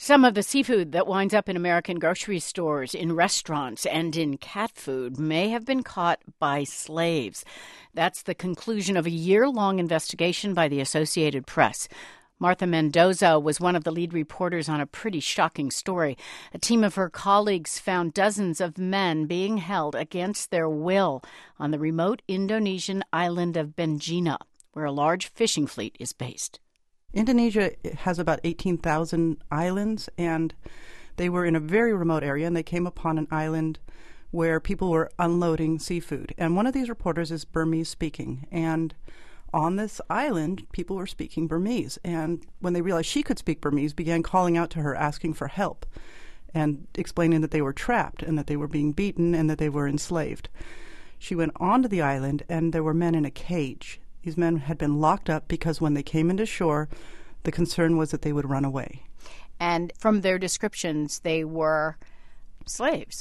Some of the seafood that winds up in American grocery stores, in restaurants, and in cat food may have been caught by slaves. That's the conclusion of a year-long investigation by the Associated Press. Martha Mendoza was one of the lead reporters on a pretty shocking story. A team of her colleagues found dozens of men being held against their will on the remote Indonesian island of Benjina, where a large fishing fleet is based. Indonesia has about 18,000 islands, and they were in a very remote area, and they came upon an island where people were unloading seafood. And one of these reporters is Burmese speaking, and on this island, people were speaking Burmese. And when they realized she could speak Burmese, began calling out to her, asking for help, and explaining that they were trapped and that they were being beaten and that they were enslaved. She went onto the island, and there were men in a cage. These men had been locked up because when they came into shore, the concern was that they would run away. And from their descriptions, they were slaves.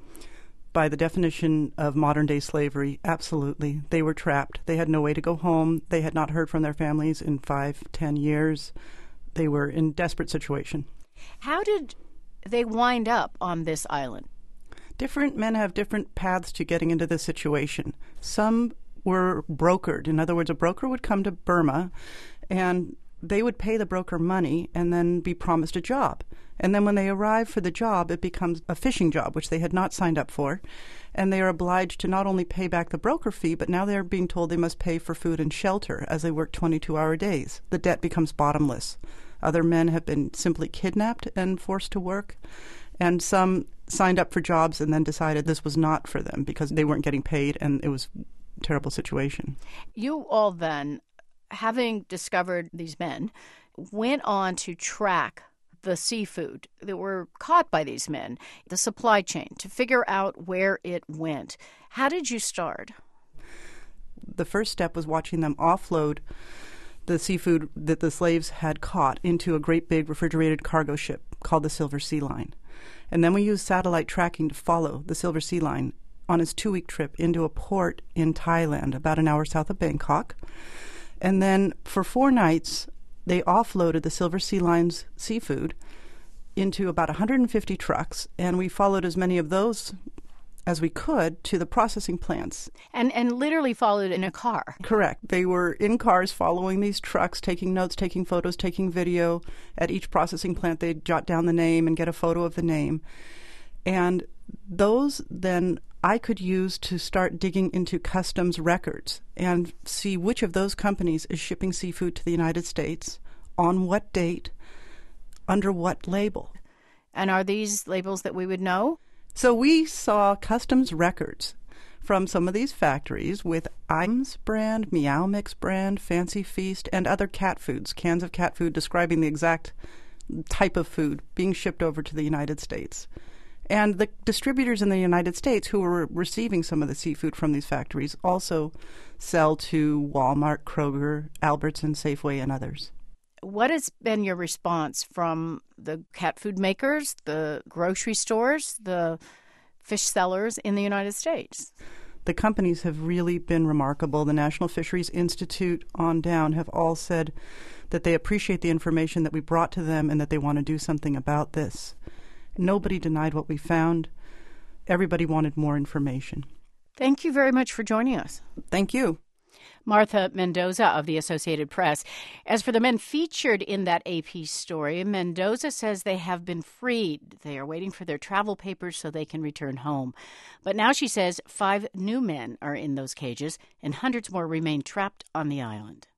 By the definition of modern-day slavery, absolutely. They were trapped. They had no way to go home. They had not heard from their families in 5-10 years. They were in desperate situation. How did they wind up on this island? Different men have different paths to getting into this situation. Some were brokered. In other words, a broker would come to Burma, and they would pay the broker money and then be promised a job. And then when they arrive for the job, it becomes a fishing job, which they had not signed up for. And they are obliged to not only pay back the broker fee, but now they're being told they must pay for food and shelter as they work 22-hour days. The debt becomes bottomless. Other men have been simply kidnapped and forced to work. And some signed up for jobs and then decided this was not for them because they weren't getting paid, and it was a terrible situation. You all then, having discovered these men, went on to track the seafood that were caught by these men, the supply chain, to figure out where it went. How did you start? The first step was watching them offload the seafood that the slaves had caught into a great big refrigerated cargo ship called the Silver Sea Line. And then we used satellite tracking to follow the Silver Sea Line on its 2-week trip into a port in Thailand, about an hour south of Bangkok. And then for 4 nights, they offloaded the Silver Sea Line's seafood into about 150 trucks, and we followed as many of those as we could to the processing plants. And literally followed in a car. Correct. They were in cars following these trucks, taking notes, taking photos, taking video. At each processing plant, they'd jot down the name and get a photo of the name. And those then I could use to start digging into customs records and see which of those companies is shipping seafood to the United States, on what date, under what label. And are these labels that we would know? So we saw customs records from some of these factories with Iams brand, Meow Mix brand, Fancy Feast, and other cat foods, cans of cat food describing the exact type of food being shipped over to the United States. And the distributors in the United States who were receiving some of the seafood from these factories also sell to Walmart, Kroger, Albertson, Safeway, and others. What has been your response from the cat food makers, the grocery stores, the fish sellers in the United States? The companies have really been remarkable. The National Fisheries Institute on down have all said that they appreciate the information that we brought to them and that they want to do something about this. Nobody denied what we found. Everybody wanted more information. Thank you very much for joining us. Thank you. Martha Mendoza of the Associated Press. As for the men featured in that AP story, Mendoza says they have been freed. They are waiting for their travel papers so they can return home. But now she says 5 new men are in those cages and hundreds more remain trapped on the island.